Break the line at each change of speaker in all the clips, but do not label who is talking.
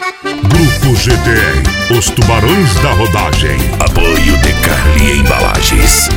Grupo GTR, os tubarões da rodagem.
Apoio de Carli Embalagens.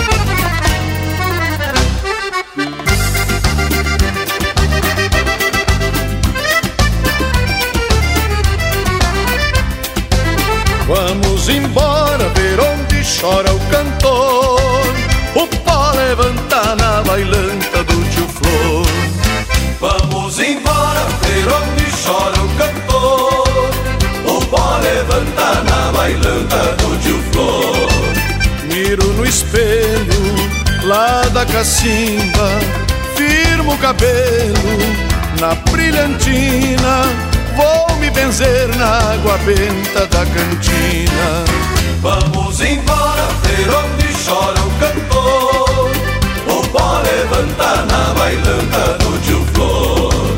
Vamos embora ver onde chora o cantor, o pó levanta na bailanta do tio Flor.
Vamos embora ver onde chora o cantor, o pó levanta na bailanta do tio Flor.
Miro no espelho lá da cacimba, firmo o cabelo na brilhantina, vou me benzer na água benta da cantina.
Vamos embora ver onde chora o cantor, o pó levanta na bailanta do tio Flor.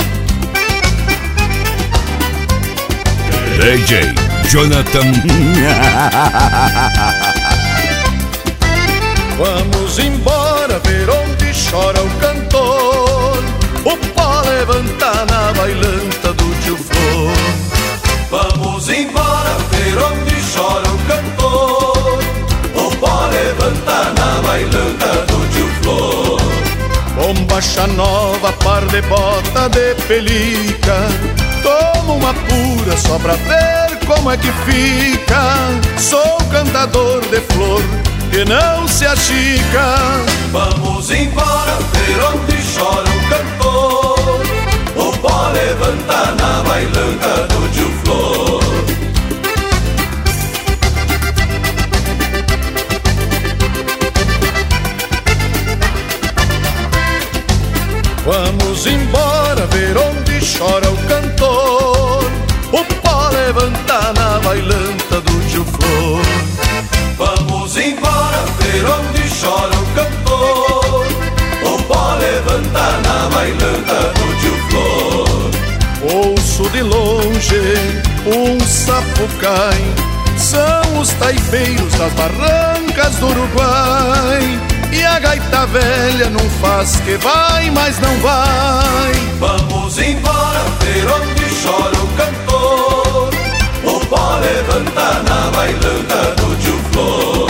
DJ Jonathan.
Vamos embora ver onde chora o cantor, o pó levanta na bailanta do tio Flor.
Vamos embora ver onde chora o cantor, o pó levanta na bailanta do tio Flor.
Bombacha nova, par de bota de pelica, toma uma pura só pra ver como é que fica. Sou cantador de flor que não se achica.
Vamos embora ver onde chora o cantor, o pó levanta na bailanta do tio Flor.
Vamos embora ver onde chora o cantor, o pó levanta na bailanta do tio Flor.
Vamos embora ver onde chora o cantor, o pó levanta na bailanta do tio Flor.
Ouço de longe um sapucai, são os taipeiros das barrancas do Uruguai. E a gaita velha não faz que vai, mas não vai.
Vamos embora ver onde chora o cantor, o pó levanta na bailanta do tio Flor.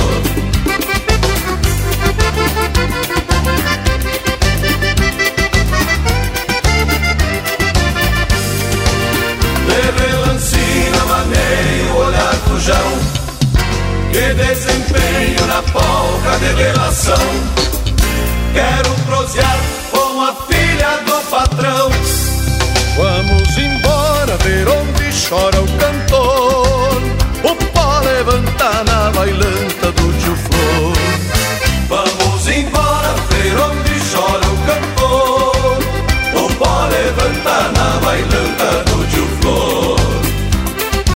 Leve lancina, maneio, olhar fujão, que desempenho na polca de relação. Quero prosear com a filha do patrão.
Vamos embora ver onde chora o cantor, o pó levanta na